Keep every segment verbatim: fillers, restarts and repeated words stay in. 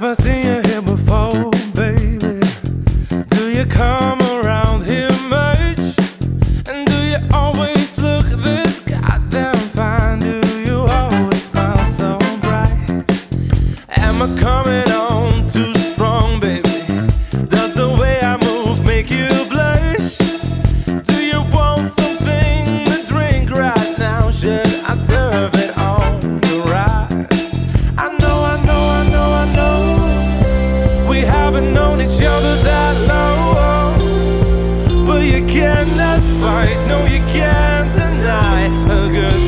Haven't seen you here before, baby. Do you come around here much? And do you always look this goddamn fine? Do you always smile so bright? Am I coming on too strong, baby? Does the way I move make you blush? Do you want something to drink right now? Should I serve it on the rise? I know, I know, I know, I know we haven't known each other that long, but you cannot fight, no you can't deny a good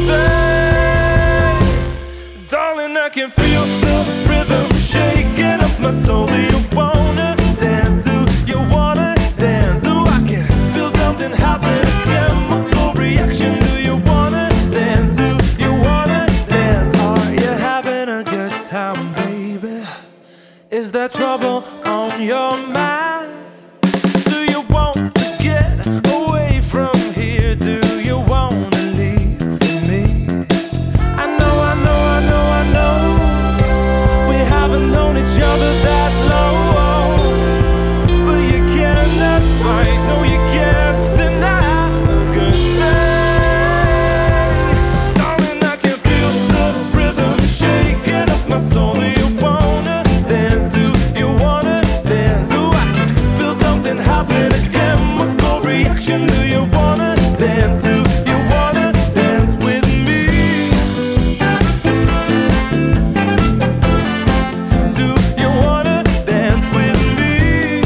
thing. Darling, I can feel the rhythm shaking up my soul. Do you wanna dance? Do you wanna dance? Do I can feel something happen, chemical reaction. Do you wanna dance? Do you wanna dance? Are you having a good time, baby? Is there trouble on your mind? Do you want to get away from here? Do you want to leave with me? I know, I know, I know, I know we haven't known each other that long, but you cannot fight, no you can't deny a good thing. Darling, I can feel the rhythm shaking up my soul. Do you wanna dance? Do you wanna dance? Do I feel something happen, a chemical reaction? Do you wanna dance? Do you wanna dance with me? Do you wanna dance with me?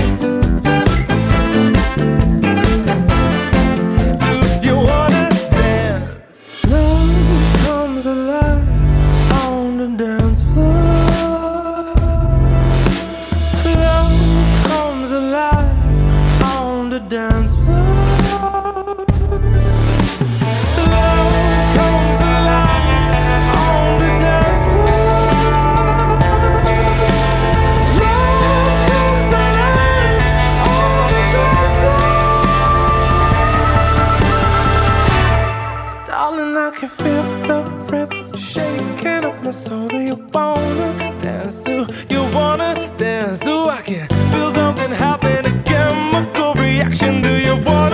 Do you wanna dance? Love comes alive on the dance floor. Love comes alive on the dance floor. Love comes alive on the dance floor. Love comes alive on the dance floor. Darling, I can feel the rhythm shaking up my soul. Do you wanna dance? Do you wanna dance? Do I can feel something happen, a chemical reaction? Do you wanna